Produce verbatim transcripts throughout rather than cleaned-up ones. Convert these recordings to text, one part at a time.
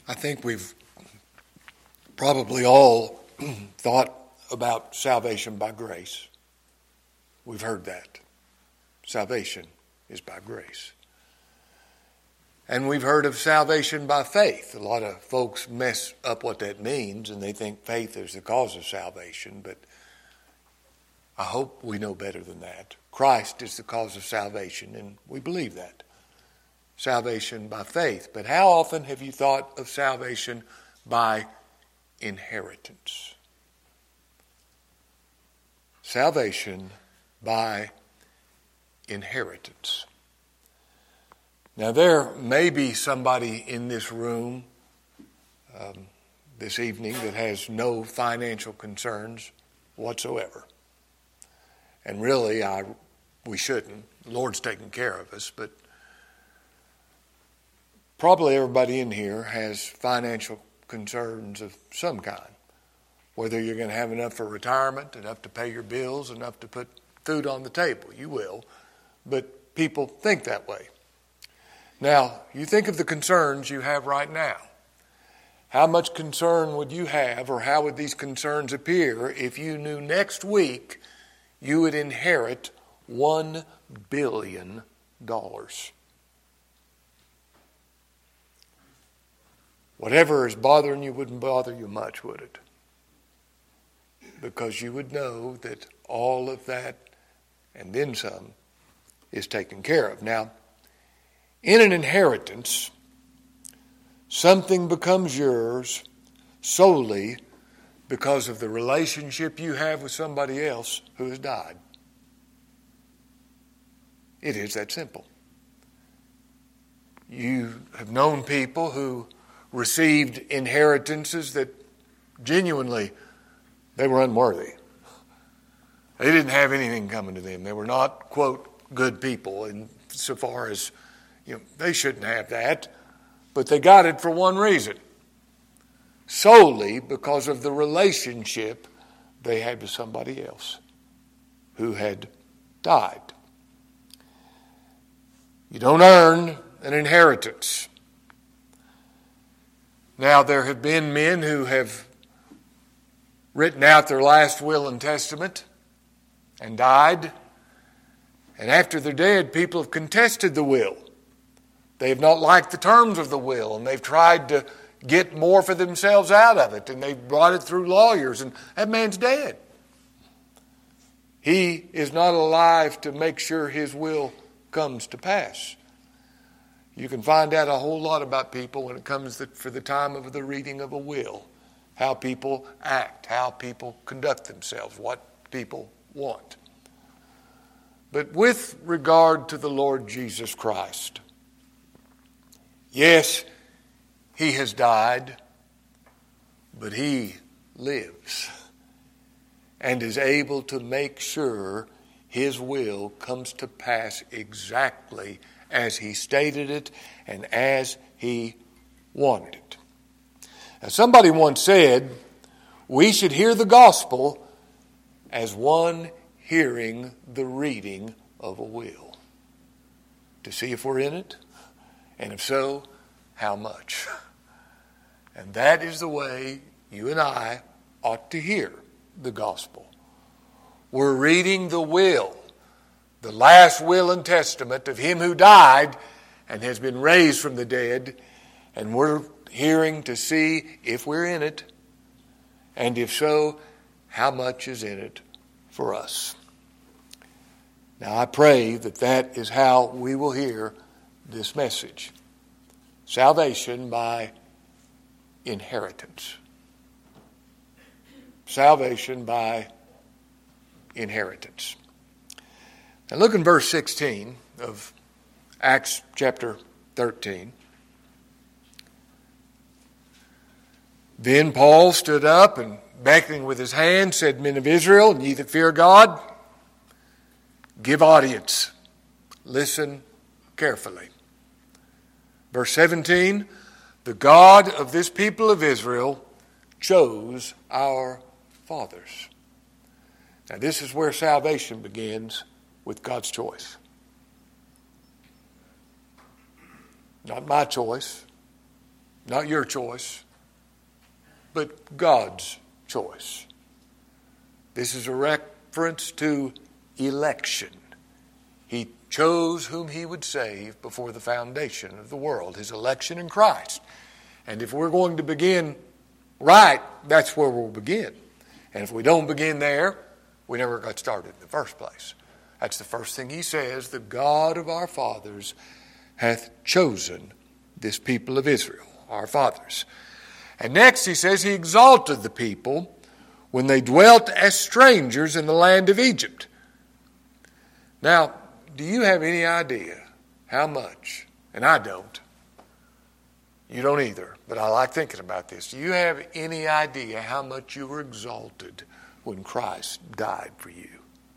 I think we've probably all thought about salvation by grace. We've heard that. Salvation is by grace. And we've heard of salvation by faith. A lot of folks mess up what that means, and they think faith is the cause of salvation, but I hope we know better than that. Christ is the cause of salvation, and we believe that. Salvation by faith. But how often have you thought of salvation by inheritance? Salvation by inheritance. Now, there may be somebody in this room um, this evening that has no financial concerns whatsoever. And really, I we shouldn't. The Lord's taking care of us, but probably everybody in here has financial concerns of some kind. Whether you're going to have enough for retirement, enough to pay your bills, enough to put food on the table. You will. But people think that way. Now, you think of the concerns you have right now. How much concern would you have, or how would these concerns appear if you knew next week you would inherit one billion dollars? Whatever is bothering you wouldn't bother you much, would it? Because you would know that all of that and then some is taken care of. Now, in an inheritance, something becomes yours solely because of the relationship you have with somebody else who has died. It is that simple. You have known people who received inheritances that genuinely they were unworthy. They didn't have anything coming to them. They were not, quote, good people insofar as, you know, they shouldn't have that. But they got it for one reason. Solely because of the relationship they had with somebody else who had died. You don't earn an inheritance. Now, there have been men who have written out their last will and testament and died. And after they're dead, people have contested the will. They have not liked the terms of the will, and they've tried to get more for themselves out of it, and they've brought it through lawyers, and that man's dead. He is not alive to make sure his will comes to pass. You can find out a whole lot about people when it comes to, for the time of the reading of a will. How people act, how people conduct themselves, what people want. But with regard to the Lord Jesus Christ, yes, he has died, but he lives and is able to make sure his will comes to pass exactly as he stated it and as he wanted it. Now, somebody once said, we should hear the gospel as one hearing the reading of a will, to see if we're in it, and if so, how much. And that is the way you and I ought to hear the gospel. We're reading the will, the last will and testament of him who died and has been raised from the dead, and we're hearing to see if we're in it, and if so, how much is in it for us. Now, I pray that that is how we will hear this message. Salvation by inheritance. Salvation by inheritance. Now look in verse sixteen of Acts chapter thirteen. Then Paul stood up and beckoning with his hand said, Men of Israel, and ye that fear God, give audience. Listen carefully. Verse seventeen, the God of this people of Israel chose our fathers. Now this is where salvation begins, with God's choice. Not my choice, Not your choice, but God's choice. This is a reference to election. He chose whom he would save before the foundation of the world, his election in Christ. And if we're going to begin right, that's where we'll begin. And if we don't begin there, we never got started in the first place. That's the first thing he says. The God of our fathers hath chosen this people of Israel, our fathers. And next he says he exalted the people when they dwelt as strangers in the land of Egypt. Now, do you have any idea how much, and I don't, you don't either, but I like thinking about this. Do you have any idea how much you were exalted when Christ died for you?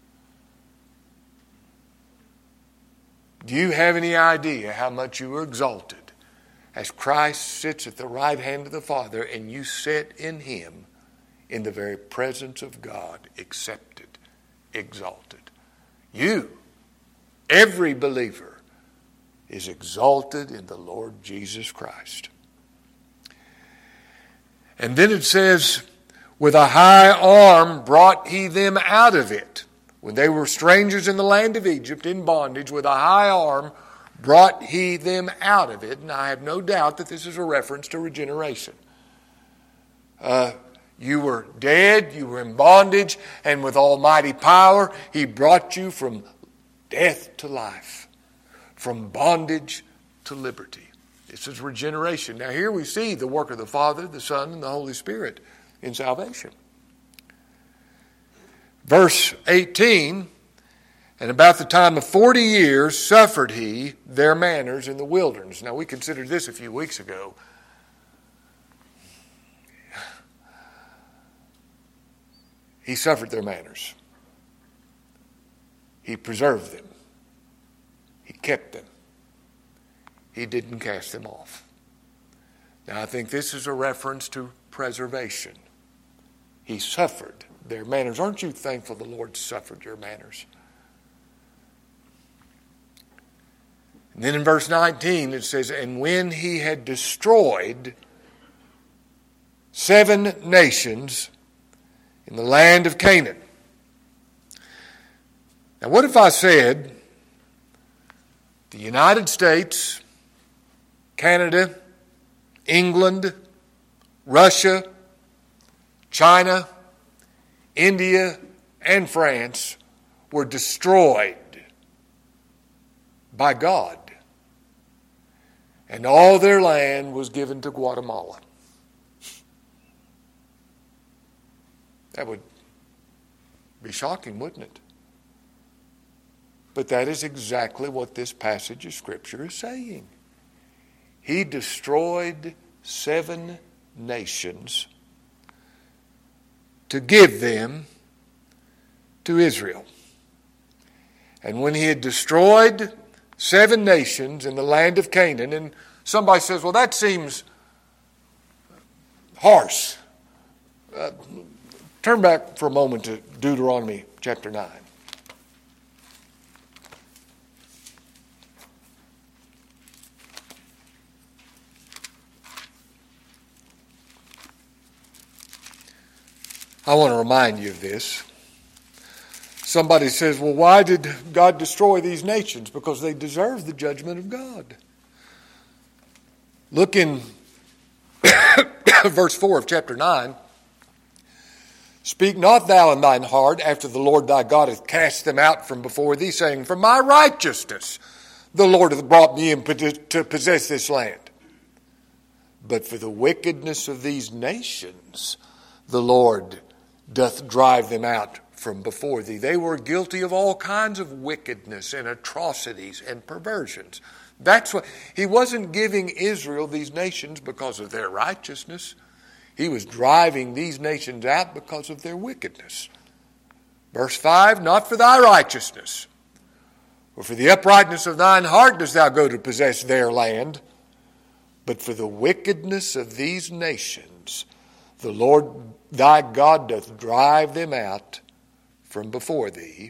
Do you have any idea how much you were exalted as Christ sits at the right hand of the Father and you sit in him in the very presence of God, accepted, exalted? You, every believer, is exalted in the Lord Jesus Christ. And then it says, with a high arm brought he them out of it. When they were strangers in the land of Egypt, in bondage, with a high arm brought he them out of it. And I have no doubt that this is a reference to regeneration. Uh, you were dead, you were in bondage, and with almighty power he brought you from death to life, from bondage to liberty. This is regeneration. Now here we see the work of the Father, the Son, and the Holy Spirit in salvation. Verse eighteen, and about the time of forty years suffered he their manners in the wilderness. Now we considered this a few weeks ago. He suffered their manners. He preserved them. He kept them. He didn't cast them off. Now I think this is a reference to preservation. He suffered their manners. Aren't you thankful the Lord suffered your manners? And then in verse nineteen it says, and when he had destroyed seven nations in the land of Canaan. Now what if I said the United States, Canada, England, Russia, China, India, and France were destroyed by God, and all their land was given to Guatemala? That would be shocking, wouldn't it? But that is exactly what this passage of Scripture is saying. He destroyed seven nations to give them to Israel. And when he had destroyed seven nations in the land of Canaan, and somebody says, well, that seems harsh. Uh, turn back for a moment to Deuteronomy chapter nine. I want to remind you of this. Somebody says, well, why did God destroy these nations? Because they deserve the judgment of God. Look in verse four of chapter nine. Speak not thou in thine heart after the Lord thy God hath cast them out from before thee, saying, for my righteousness the Lord hath brought me in to possess this land. But for the wickedness of these nations the Lord doth drive them out from before thee. They were guilty of all kinds of wickedness and atrocities and perversions. That's what he wasn't giving Israel these nations because of their righteousness. He was driving these nations out because of their wickedness. Verse five, not for thy righteousness, or for the uprightness of thine heart dost thou go to possess their land, but for the wickedness of these nations the Lord thy God doth drive them out from before thee,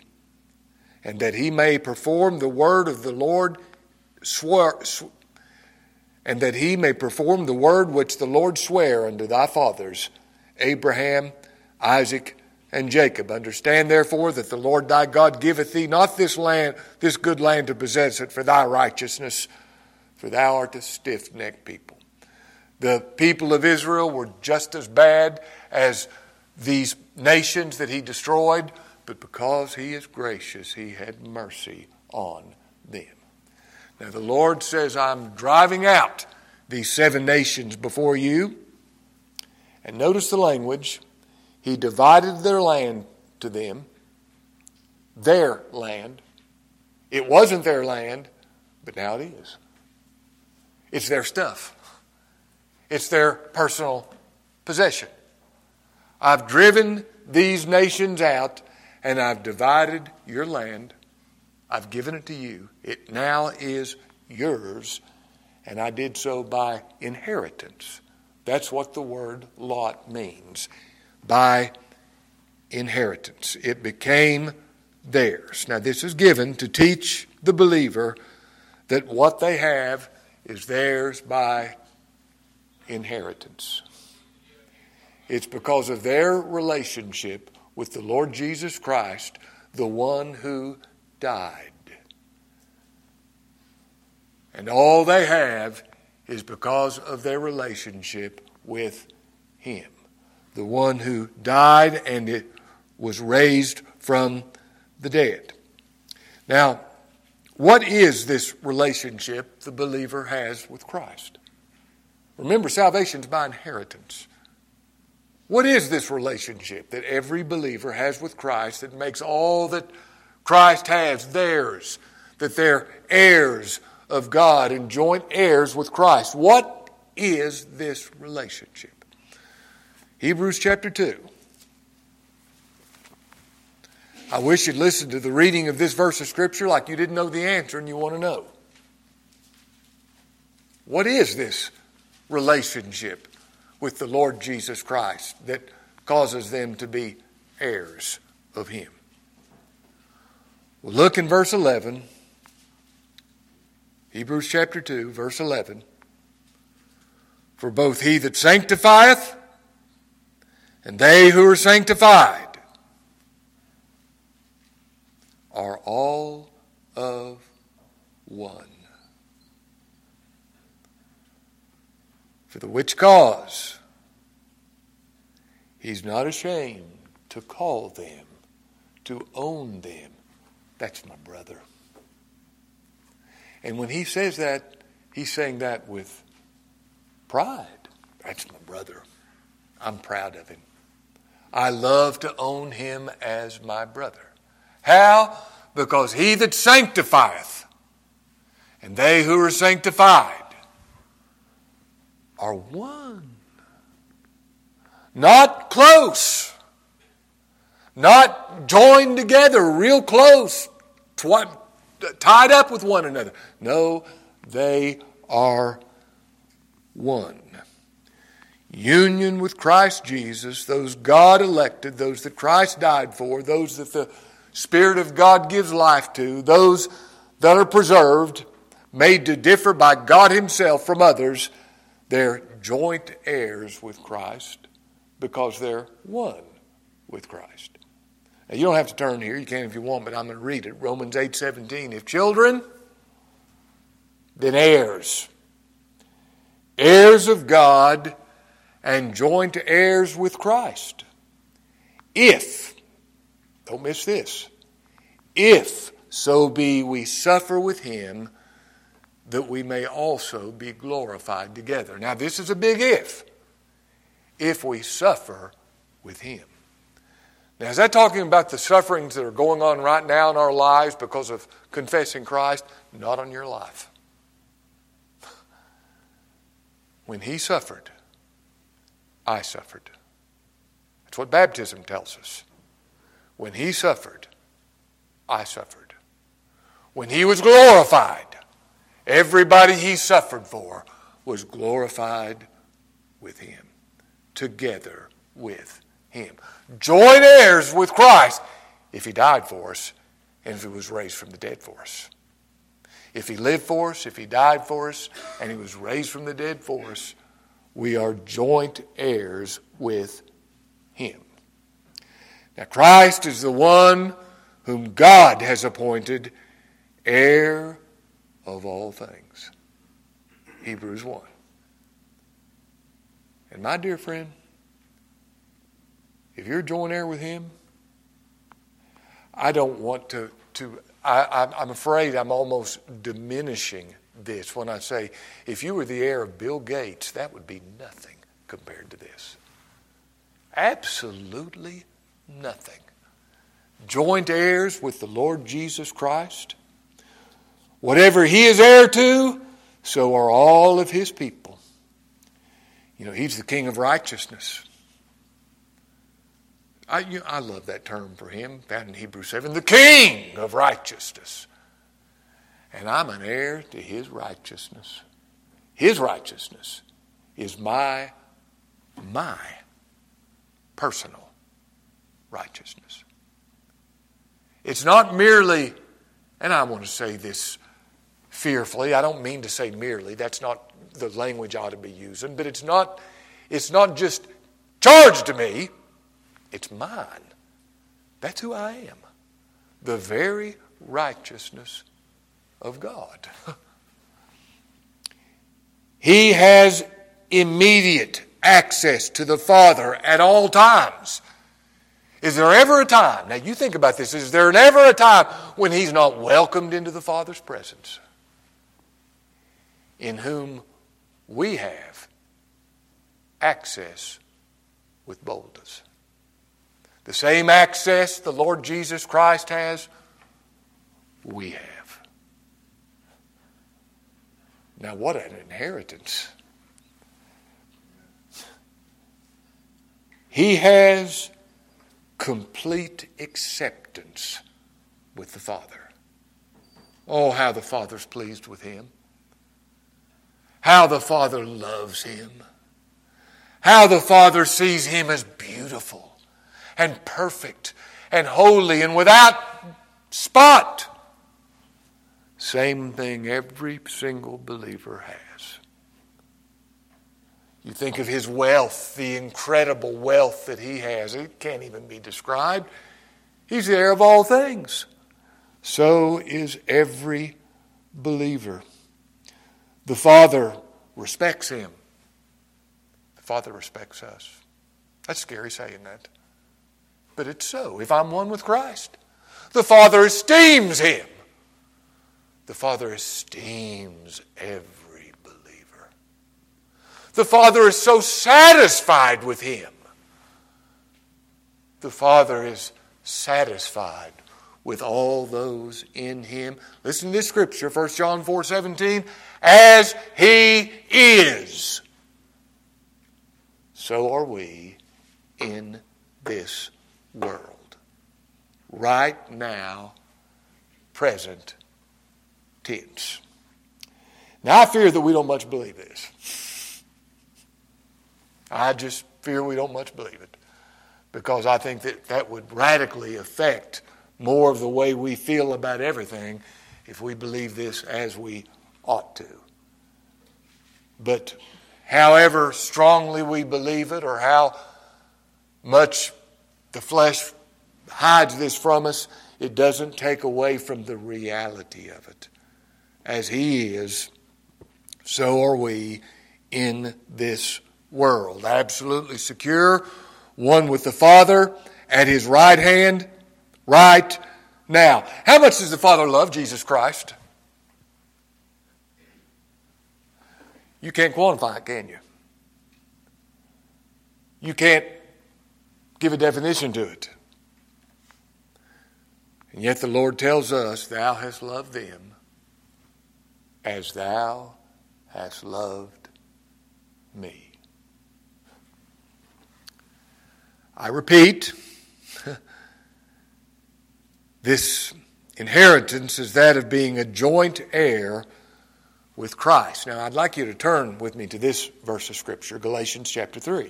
and that he may perform the word of the Lord swore, sw- and that he may perform the word which the Lord sware unto thy fathers, Abraham, Isaac, and Jacob. Understand therefore that the Lord thy God giveth thee not this land, this good land to possess it for thy righteousness, for thou art a stiff-necked people. The people of Israel were just as bad as these nations that he destroyed, but because he is gracious, he had mercy on them. Now the Lord says, I'm driving out these seven nations before you. And notice the language. He divided their land to them. Their land. It wasn't their land, but now it is. It's their stuff. It's their personal possession. I've driven these nations out, and I've divided your land. I've given it to you. It now is yours, and I did so by inheritance. That's what the word lot means. By inheritance. It became theirs. Now this is given to teach the believer that what they have is theirs by inheritance. It's because of their relationship with the Lord Jesus Christ, the one who died. And all they have is because of their relationship with him. The one who died and it was raised from the dead. Now, what is this relationship the believer has with Christ? Remember, salvation is by inheritance. What is this relationship that every believer has with Christ that makes all that Christ has theirs, that they're heirs of God and joint heirs with Christ? What is this relationship? Hebrews chapter two. I wish you'd listened to the reading of this verse of Scripture like you didn't know the answer and you want to know. What is this relationship with the Lord Jesus Christ that causes them to be heirs of him? Well, look in verse eleven. Hebrews chapter two, verse eleven. For both he that sanctifieth and they who are sanctified are all of one. For the which cause he's not ashamed to call them, to own them. That's my brother. And when he says that, he's saying that with pride. That's my brother. I'm proud of him. I love to own him as my brother. How? Because he that sanctifieth and they who are sanctified are one. Not close. Not joined together real close, twi- tied up with one another. No, they are one. Union with Christ Jesus, those God elected, those that Christ died for, those that the Spirit of God gives life to, those that are preserved, made to differ by God himself from others, they're joint heirs with Christ because they're one with Christ. Now, you don't have to turn here. You can if you want, but I'm going to read it. Romans eight seventeen. If children, then heirs. Heirs of God and joint heirs with Christ. If, don't miss this, if so be we suffer with him, that we may also be glorified together. Now this is a big if. If we suffer with him. Now is that talking about the sufferings that are going on right now in our lives because of confessing Christ? Not on your life. When he suffered, I suffered. That's what baptism tells us. When he suffered, I suffered. When he was glorified, everybody he suffered for was glorified with him, together with him. Joint heirs with Christ if he died for us and if he was raised from the dead for us. If he lived for us, if he died for us, and he was raised from the dead for us, we are joint heirs with him. Now Christ is the one whom God has appointed heir of all things. Hebrews one. And my dear friend, if you're joint heir with him, I don't want to, to I, I'm afraid I'm almost diminishing this when I say, if you were the heir of Bill Gates, that would be nothing compared to this. Absolutely nothing. Joint heirs with the Lord Jesus Christ. Whatever he is heir to, so are all of his people. You know, he's the King of righteousness. I, you know, I love that term for him, found in Hebrews seven, the King of righteousness. And I'm an heir to his righteousness. His righteousness is my, my personal righteousness. It's not merely, and I want to say this fearfully, I don't mean to say merely, that's not the language I ought to be using, but it's not, it's not just charged to me, it's mine. That's who I am. The very righteousness of God. He has immediate access to the Father at all times. Is there ever a time, now you think about this, is there ever a time when he's not welcomed into the Father's presence? In whom we have access with boldness. The same access the Lord Jesus Christ has, we have. Now what an inheritance. He has complete acceptance with the Father. Oh, how the Father's pleased with him. How the Father loves him. How the Father sees him as beautiful and perfect and holy and without spot. Same thing every single believer has. You think of his wealth, the incredible wealth that he has. It can't even be described. He's the heir of all things. So is every believer. The Father respects him. The Father respects us. That's scary saying that. But it's so. If I'm one with Christ, the Father esteems him. The Father esteems every believer. The Father is so satisfied with him. The Father is satisfied with all those in him. Listen to this scripture, First John four seventeen. As he is, so are we in this world. Right now, present tense. Now I fear that we don't much believe this. I just fear we don't much believe it. Because I think that that would radically affect more of the way we feel about everything if we believe this as we ought to. But however strongly we believe it or how much the flesh hides this from us, it doesn't take away from the reality of it. As he is, so are we in this world. Absolutely secure, one with the Father at his right hand, right now. How much does the Father love Jesus Christ? You can't quantify it, can you? You can't give a definition to it. And yet the Lord tells us, thou hast loved them as thou hast loved me. I repeat, this inheritance is that of being a joint heir with Christ. Now, I'd like you to turn with me to this verse of Scripture, Galatians chapter three.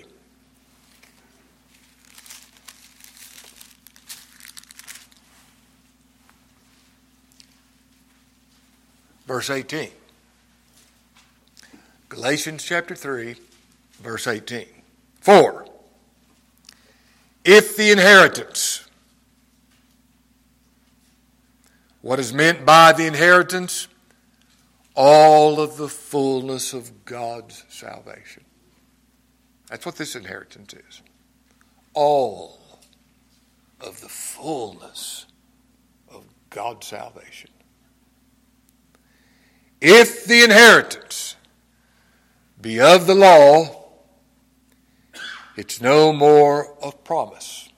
verse eighteen. Galatians chapter three, verse eighteen. For if the inheritance, what is meant by the inheritance? All of the fullness of God's salvation. That's what this inheritance is. All of the fullness of God's salvation. If the inheritance be of the law, it's no more of promise.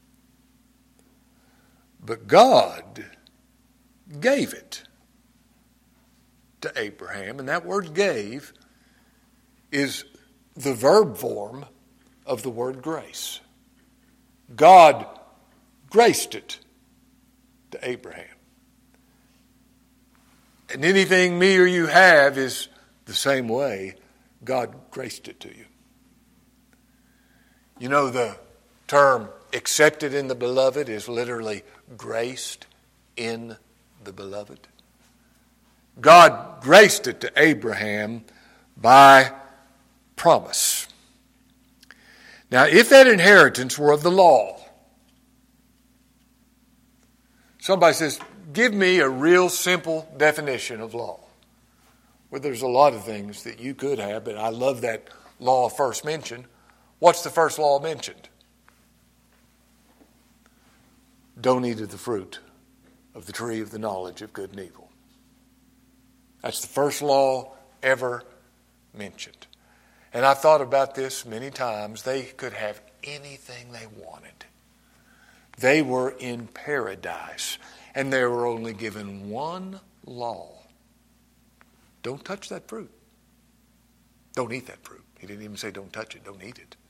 But God gave it to Abraham, and that word gave is the verb form of the word grace. God graced it to Abraham. And anything me or you have is the same way God graced it to you. You know, the term accepted in the beloved is literally graced in the beloved. God graced it to Abraham by promise. Now, if that inheritance were of the law, somebody says, give me a real simple definition of law. Well, there's a lot of things that you could have, but I love that law first mentioned. What's the first law mentioned? Don't eat of the fruit of the tree of the knowledge of good and evil. That's the first law ever mentioned. And I've thought about this many times. They could have anything they wanted. They were in paradise, and they were only given one law. Don't touch that fruit. Don't eat that fruit. He didn't even say don't touch it, don't eat it.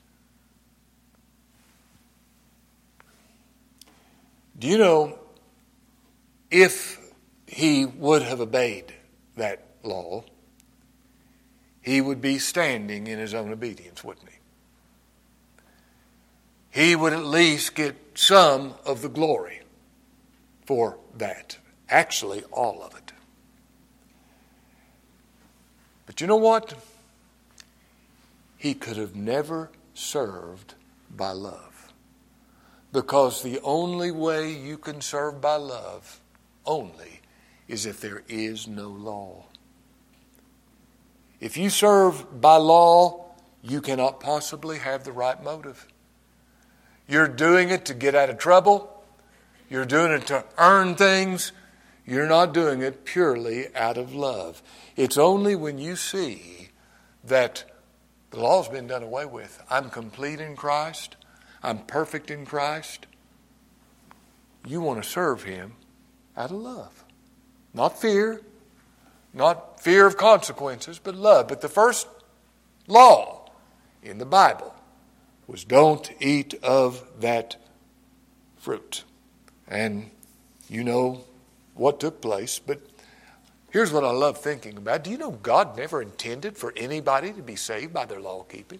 Do you know, if he would have obeyed that law, he would be standing in his own obedience, wouldn't he? He would at least get some of the glory for that. Actually, all of it. But you know what? He could have never served by love. Because the only way you can serve by love only is if there is no law. If you serve by law, you cannot possibly have the right motive. You're doing it to get out of trouble. You're doing it to earn things. You're not doing it purely out of love. It's only when you see that the law's been done away with. I'm complete in Christ. I'm perfect in Christ. You want to serve Him out of love. Not fear. Not fear of consequences, but love. But the first law in the Bible was don't eat of that fruit. And you know what took place. But here's what I love thinking about. Do you know God never intended for anybody to be saved by their law keeping?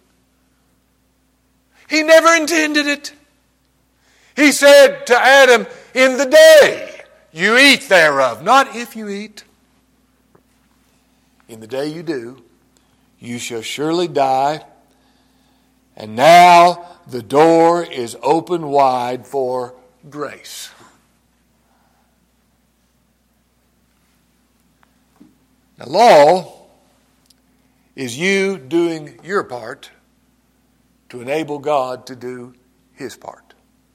He never intended it. He said to Adam, in the day you eat thereof, not if you eat. In the day you do, you shall surely die. And now the door is open wide for grace. Now, law is you doing your part to enable God to do His part.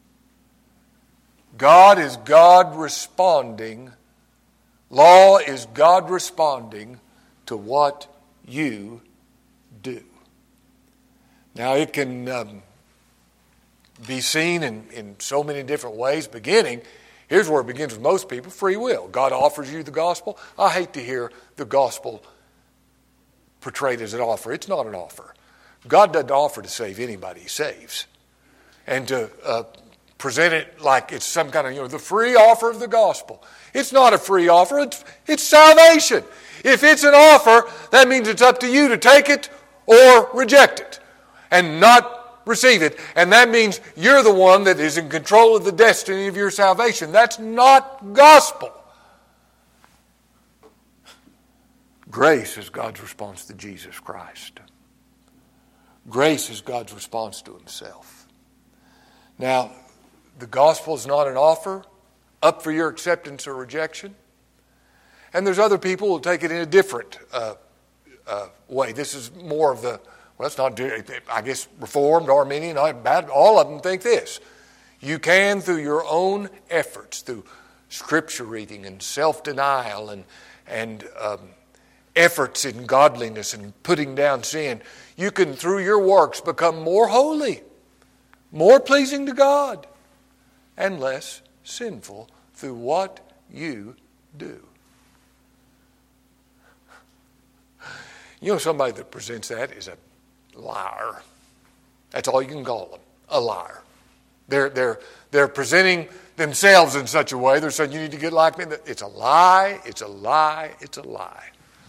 God is God responding. Law is God responding to what you do. Now, it can um, be seen in, in so many different ways. Beginning, here's where it begins with most people, free will. God offers you the gospel. I hate to hear the gospel portrayed as an offer. It's not an offer. God doesn't offer to save anybody He saves. And to uh, present it like it's some kind of, you know, the free offer of the gospel. It's not a free offer. It's, it's salvation. If it's an offer, that means it's up to you to take it or reject it and not receive it. And that means you're the one that is in control of the destiny of your salvation. That's not gospel. Grace is God's response to Jesus Christ. Grace is God's response to himself. Now, the gospel is not an offer up for your acceptance or rejection. And there's other people who will take it in a different uh, uh, way. This is more of the, well, it's not, I guess, Reformed, Arminian, all of them think this. You can, through your own efforts, through scripture reading and self-denial and, and um, efforts in godliness and putting down sin, you can, through your works, become more holy, more pleasing to God, and less sinful through what you do. You know, somebody that presents that is a liar. That's all you can call them, a liar. They're, they're, they're presenting themselves in such a way, they're saying, you need to get like me. It's a lie, it's a lie, it's a lie.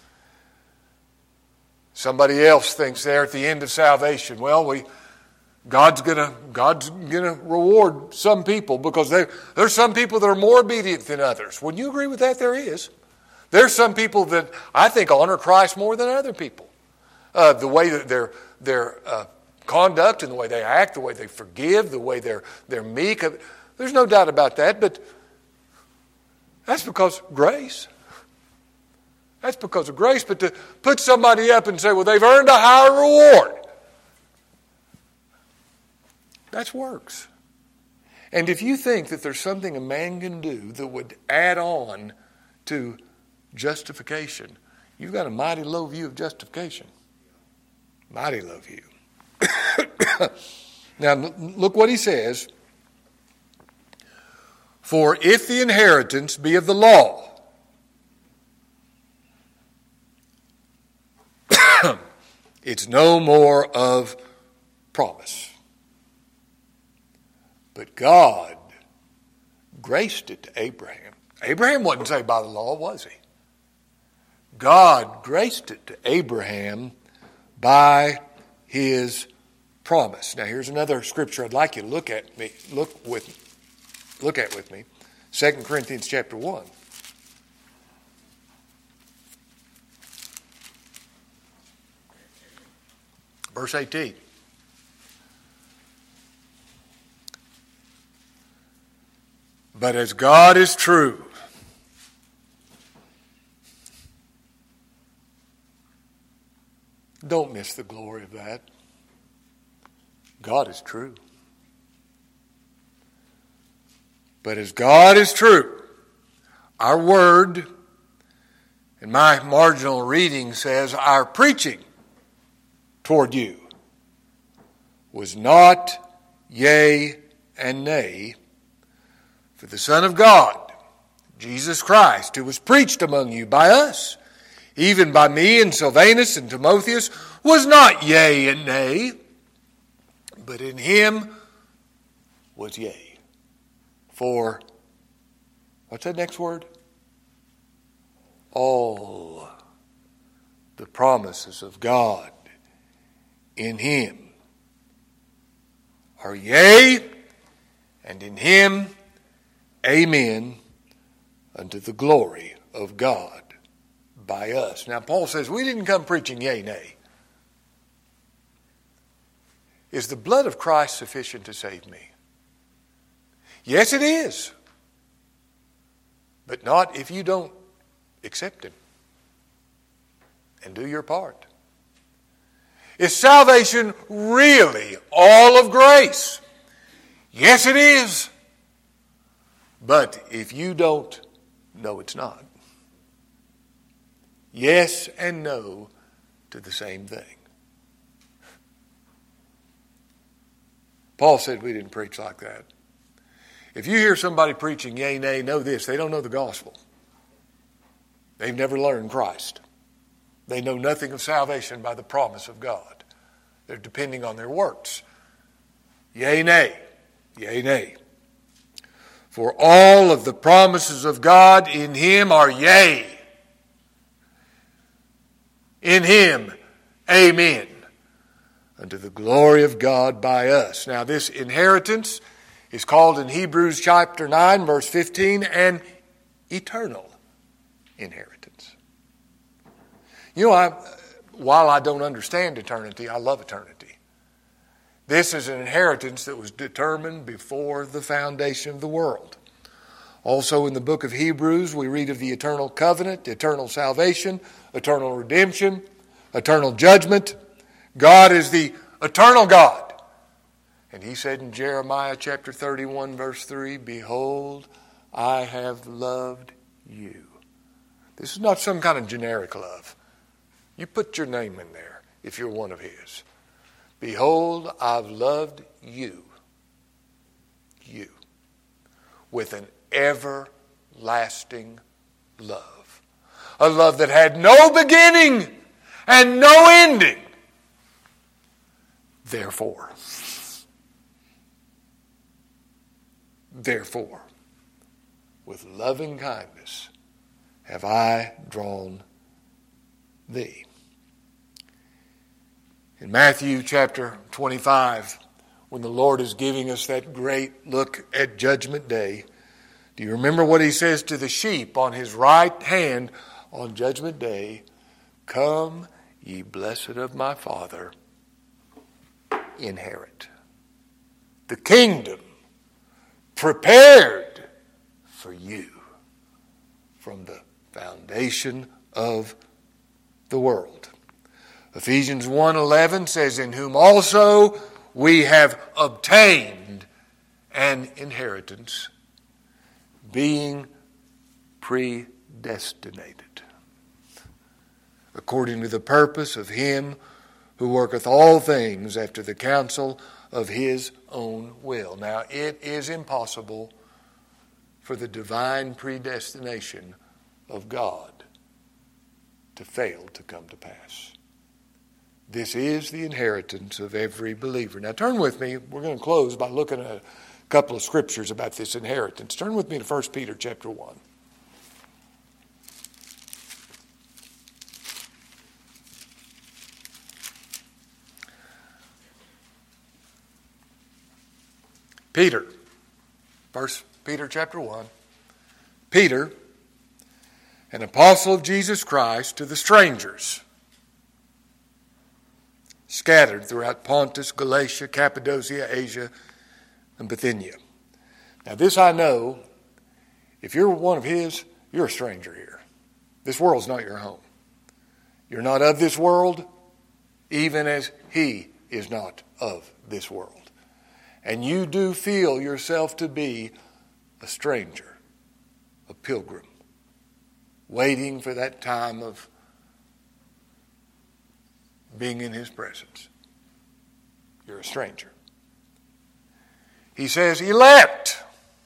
Somebody else thinks there at the end of salvation, well, we God's gonna God's gonna reward some people because there there's some people that are more obedient than others. Would you agree with that? There is. There's some people that I think honor Christ more than other people. Uh, the way that their their uh, conduct and the way they act, the way they forgive, the way they're they're meek. There's no doubt about that. But that's because grace. That's because of grace. But to put somebody up and say, well, they've earned a higher reward. That's works. And if you think that there's something a man can do that would add on to justification, you've got a mighty low view of justification. Mighty low view. Now, look what he says. For if the inheritance be of the law, it's no more of promise. But God graced it to Abraham. Abraham wasn't saved by the law, was he? God graced it to Abraham by his promise. Now here's another scripture I'd like you to look at me, look with look at with me. Second Corinthians chapter one. Verse eighteen. But as God is true, don't miss the glory of that. God is true. But as God is true, our word, and my marginal reading says, our preaching toward you was not yea and nay, for the Son of God, Jesus Christ, who was preached among you by us, even by me and Silvanus and Timotheus, was not yea and nay, but in him was yea. For, what's that next word? All the promises of God in him are yea, and in him amen, unto the glory of God by us. Now Paul says we didn't come preaching yea, nay. Is the blood of Christ sufficient to save me? Yes, it is. But not if you don't accept him and do your part. Is salvation really all of grace? Yes, it is. But if you don't, no, it's not. Yes and no to the same thing. Paul said we didn't preach like that. If you hear somebody preaching yea, nay, know this, they don't know the gospel. They've never learned Christ. They know nothing of salvation by the promise of God. They're depending on their works. Yea, nay. Yea, nay. For all of the promises of God in him are yea. In him, amen. Unto the glory of God by us. Now this inheritance is called in Hebrews chapter nine, verse fifteen, an eternal inheritance. You know, I, while I don't understand eternity, I love eternity. This is an inheritance that was determined before the foundation of the world. Also in the book of Hebrews, we read of the eternal covenant, eternal salvation, eternal redemption, eternal judgment. God is the eternal God. And he said in Jeremiah chapter thirty-one, verse three, "Behold, I have loved you." This is not some kind of generic love. You put your name in there if you're one of his. "Behold, I've loved you, you, with an everlasting love." A love that had no beginning and no ending. Therefore, therefore, with loving kindness have I drawn thee. In Matthew chapter twenty-five, when the Lord is giving us that great look at Judgment Day, do you remember what he says to the sheep on his right hand on Judgment Day? "Come, ye blessed of my Father, inherit the kingdom prepared for you from the foundation of the world." Ephesians one eleven says, "In whom also we have obtained an inheritance, being predestinated, according to the purpose of him who worketh all things after the counsel of his own will." Now, it is impossible for the divine predestination of God to fail to come to pass. This is the inheritance of every believer. Now, turn with me. We're going to close by looking at a couple of scriptures about this inheritance. Turn with me to First Peter chapter one. Peter, First Peter chapter one. Peter, an apostle of Jesus Christ, to the strangers scattered throughout Pontus, Galatia, Cappadocia, Asia, and Bithynia. Now this I know, if you're one of his, you're a stranger here. This world's not your home. You're not of this world, even as he is not of this world. And you do feel yourself to be a stranger, a pilgrim, waiting for that time of being in his presence. You're a stranger. He says, elect.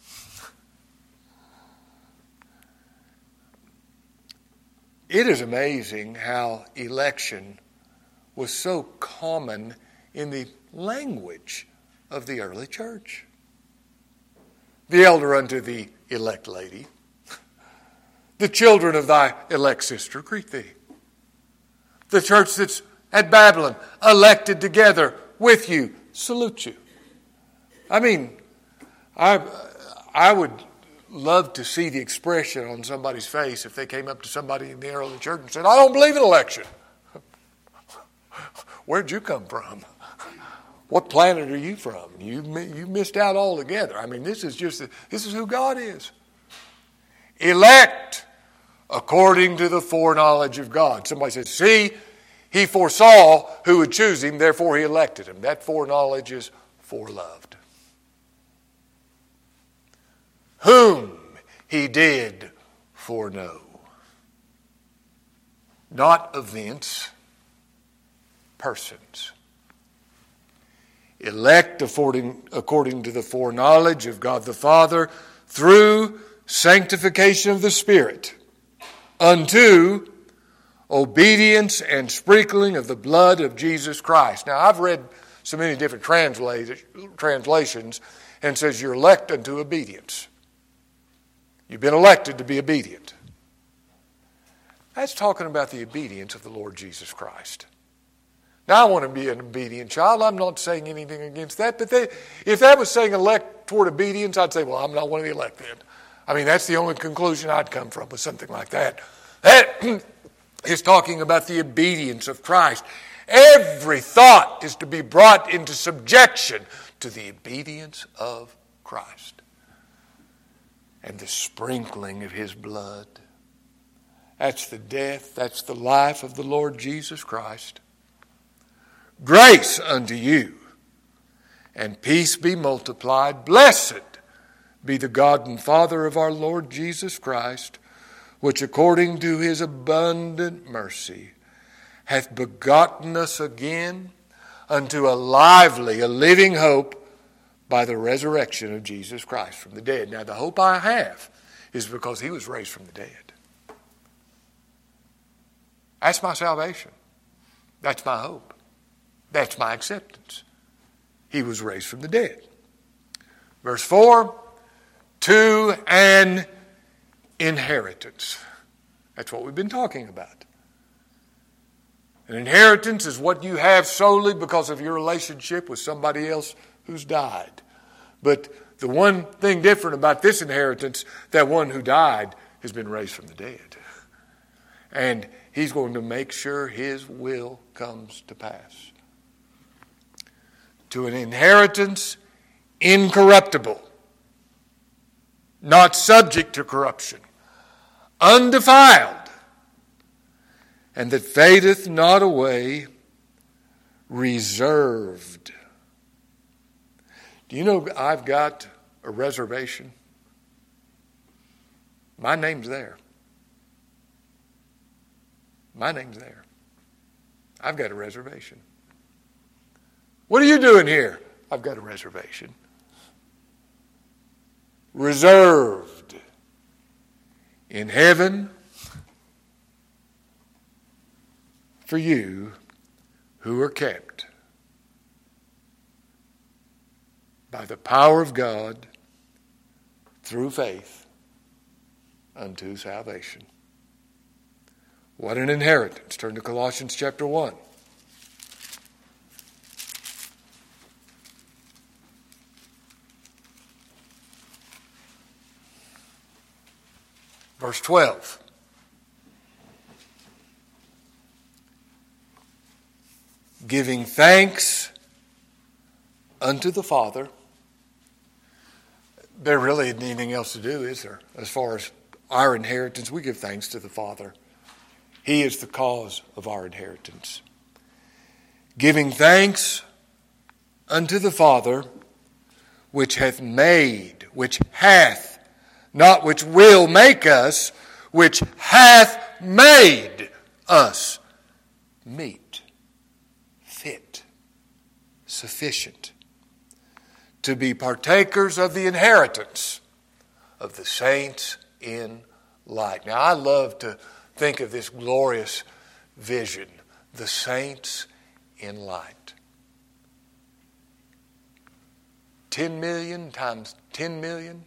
It is amazing how election was so common in the language of the early church. The elder unto the elect lady, the children of thy elect sister greet thee. The church that's at Babylon, elected together with you, salute you. I mean, I I would love to see the expression on somebody's face if they came up to somebody in the early church and said, "I don't believe in election." Where'd you come from? What planet are you from? You you missed out altogether. I mean, this is just this is who God is. Elect according to the foreknowledge of God. Somebody says, "See, he foresaw who would choose him, therefore he elected him." That foreknowledge is foreloved. Whom he did foreknow. Not events, persons. Elect according, according to the foreknowledge of God the Father through sanctification of the Spirit unto obedience and sprinkling of the blood of Jesus Christ. Now, I've read so many different translations and it says you're elect unto obedience. You've been elected to be obedient. That's talking about the obedience of the Lord Jesus Christ. Now, I want to be an obedient child. I'm not saying anything against that. But they, if that was saying elect toward obedience, I'd say, well, I'm not one of the elect then. I mean, that's the only conclusion I'd come from with something like that. That is talking about the obedience of Christ. Every thought is to be brought into subjection to the obedience of Christ and the sprinkling of His blood. That's the death, that's the life of the Lord Jesus Christ. Grace unto you, and peace be multiplied. Blessed be the God and Father of our Lord Jesus Christ, which according to His abundant mercy hath begotten us again unto a lively, a living hope by the resurrection of Jesus Christ from the dead. Now the hope I have is because He was raised from the dead. That's my salvation. That's my hope. That's my acceptance. He was raised from the dead. Verse four, to an inheritance. That's what we've been talking about. An inheritance is what you have solely because of your relationship with somebody else who's died. But the one thing different about this inheritance, that one who died has been raised from the dead. And He's going to make sure His will comes to pass. To an inheritance incorruptible, not subject to corruption, undefiled, and that fadeth not away, reserved. Do you know I've got a reservation? My name's there. My name's there. I've got a reservation. What are you doing here? I've got a reservation. Reserved in heaven for you who are kept by the power of God through faith unto salvation. What an inheritance. Turn to Colossians chapter one. Verse twelve. Giving thanks unto the Father. There really isn't anything else to do, is there? As far as our inheritance, we give thanks to the Father. He is the cause of our inheritance. Giving thanks unto the Father, which hath made, which hath, not which will make us, which hath made us meet, fit, sufficient, to be partakers of the inheritance of the saints in light. Now, I love to think of this glorious vision, the saints in light. Ten million times ten million,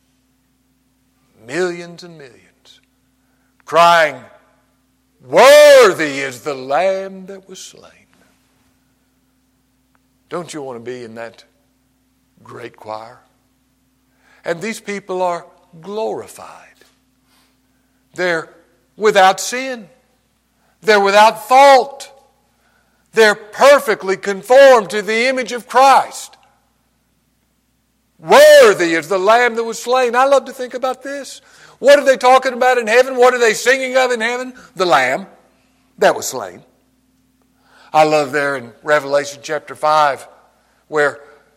millions and millions, crying, worthy is the Lamb that was slain. Don't you want to be in that great choir? And these people are glorified. They're without sin. They're without fault. They're perfectly conformed to the image of Christ. Worthy is the Lamb that was slain. I love to think about this. What are they talking about in heaven? What are they singing of in heaven? The Lamb that was slain. I love there in Revelation chapter five where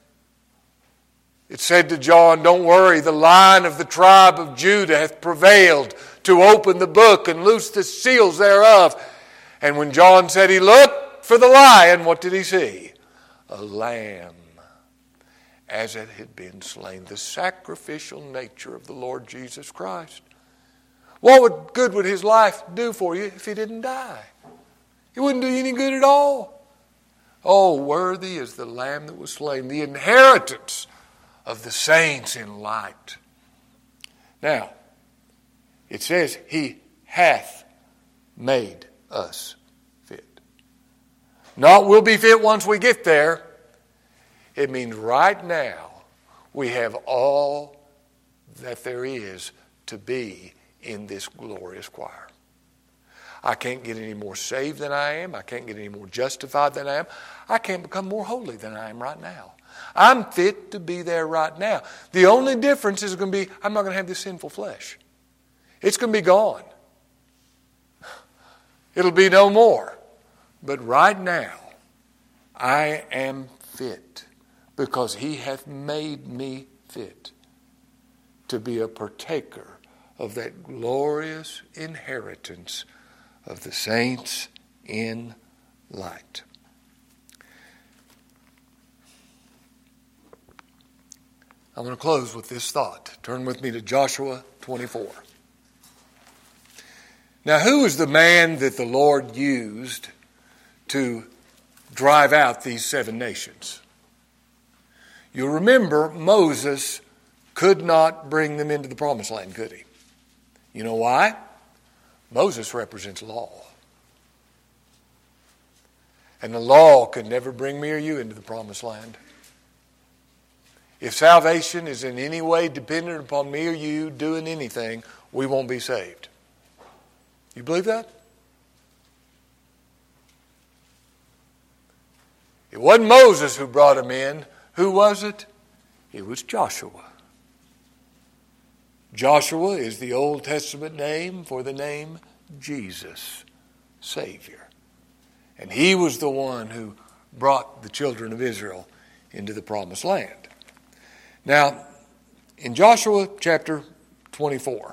it said to John, don't worry, the Lion of the tribe of Judah hath prevailed to open the book and loose the seals thereof. And when John said he looked for the lion, what did he see? A lamb as it had been slain. The sacrificial nature of the Lord Jesus Christ. What would, good would His life do for you if He didn't die? It wouldn't do you any good at all. Oh, worthy is the Lamb that was slain. The inheritance of the saints in light. Now, it says He hath made us fit. Not we'll be fit once we get there. It means right now we have all that there is to be in this glorious choir. I can't get any more saved than I am. I can't get any more justified than I am. I can't become more holy than I am right now. I'm fit to be there right now. The only difference is going to be I'm not going to have this sinful flesh. It's going to be gone. It'll be no more. But right now, I am fit because He hath made me fit to be a partaker of that glorious inheritance of the saints in light. I'm going to close with this thought. Turn with me to Joshua twenty-four. Now, who is the man that the Lord used to drive out these seven nations? You'll remember Moses could not bring them into the promised land, could he? You know why? Moses represents law. And the law could never bring me or you into the promised land. If salvation is in any way dependent upon me or you doing anything, we won't be saved. You believe that? It wasn't Moses who brought them in. Who was it? It was Joshua. Joshua is the Old Testament name for the name Jesus, Savior. And he was the one who brought the children of Israel into the promised land. Now, in Joshua chapter twenty-four,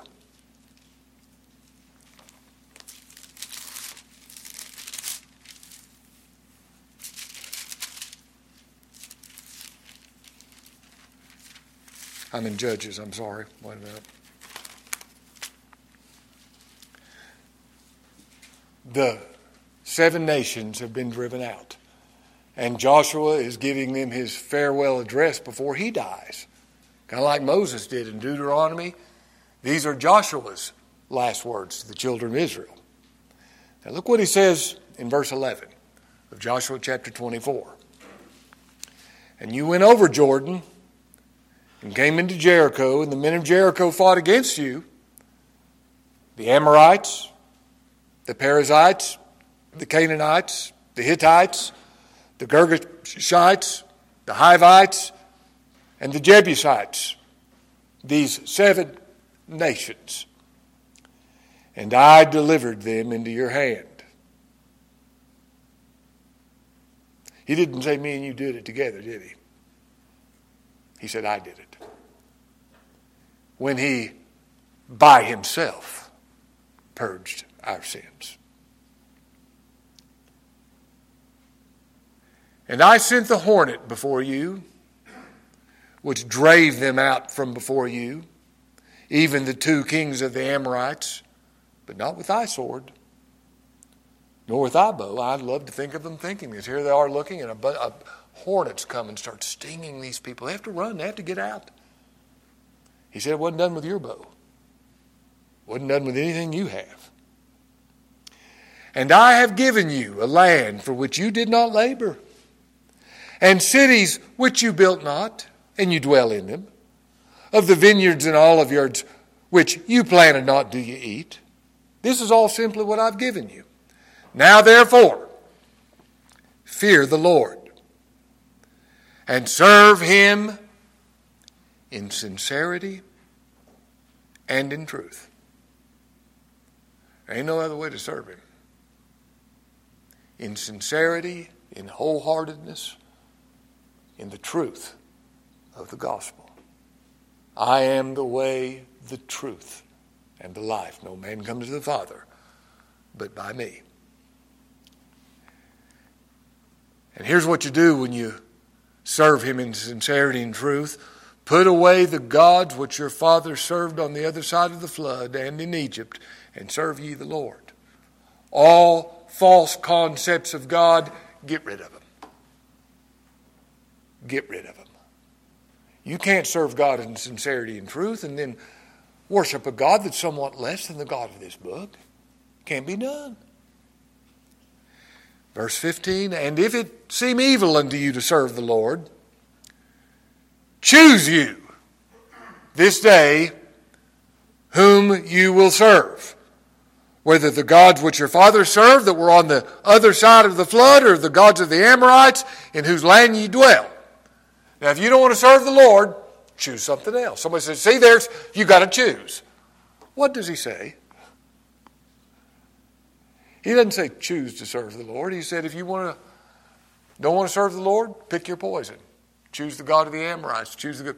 I'm in Judges, I'm sorry. Wait a minute. The seven nations have been driven out. And Joshua is giving them his farewell address before he dies. Kind of like Moses did in Deuteronomy. These are Joshua's last words to the children of Israel. Now look what he says in verse eleven of Joshua chapter twenty-four. And you went over Jordan and came into Jericho, and the men of Jericho fought against you, the Amorites, the Perizzites, the Canaanites, the Hittites, the Girgashites, the Hivites, and the Jebusites, these seven nations. And I delivered them into your hand. He didn't say me and you did it together, did he? He said I did it. When he, by himself, purged our sins. And I sent the hornet before you, which drave them out from before you, even the two kings of the Amorites, but not with thy sword, nor with thy bow. I'd love to think of them thinking this. Here they are looking, and a, a hornets come and start stinging these people. They have to run. They have to get out. He said it wasn't done with your bow. It wasn't done with anything you have. And I have given you a land for which you did not labor, and cities which you built not, and you dwell in them. Of the vineyards and olive yards which you planted not do you eat. This is all simply what I've given you. Now therefore, fear the Lord, and serve him in sincerity and in truth. There ain't no other way to serve him. In sincerity, in wholeheartedness, in the truth of the gospel. I am the way, the truth, and the life. No man comes to the Father but by me. And here's what you do when you serve him in sincerity and truth. Put away the gods which your fathers served on the other side of the flood and in Egypt, and serve ye the Lord. All false concepts of God, get rid of them. Get rid of them. You can't serve God in sincerity and truth and then worship a God that's somewhat less than the God of this book. Can't be done. Verse fifteen, and if it seem evil unto you to serve the Lord, choose you this day whom you will serve, whether the gods which your fathers served that were on the other side of the flood, or the gods of the Amorites in whose land ye dwell. Now, if you don't want to serve the Lord, choose something else. Somebody says, see, there's, you got to choose. What does he say? He doesn't say choose to serve the Lord. He said, if you want to, don't want to serve the Lord, pick your poison. Choose the God of the Amorites. Choose the good.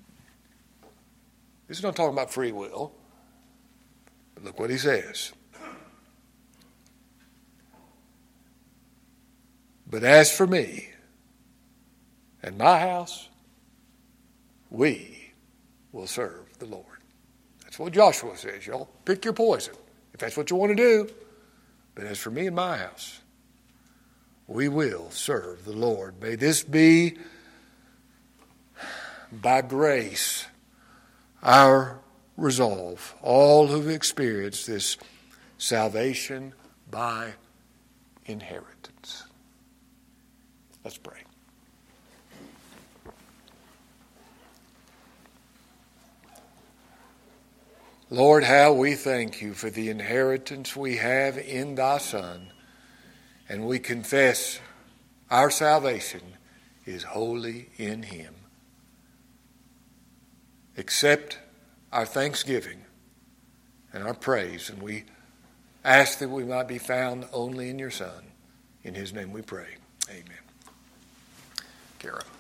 This is not talking about free will. But look what he says. But as for me and my house, we will serve the Lord. That's what Joshua says. Y'all pick your poison if that's what you want to do. But as for me and my house, we will serve the Lord. May this be, by grace, our resolve. All who've experienced this salvation by inheritance. Let's pray. Lord, how we thank you for the inheritance we have in thy Son, and we confess our salvation is wholly in him. Accept our thanksgiving and our praise, and we ask that we might be found only in your Son. In his name we pray. Amen. Kara.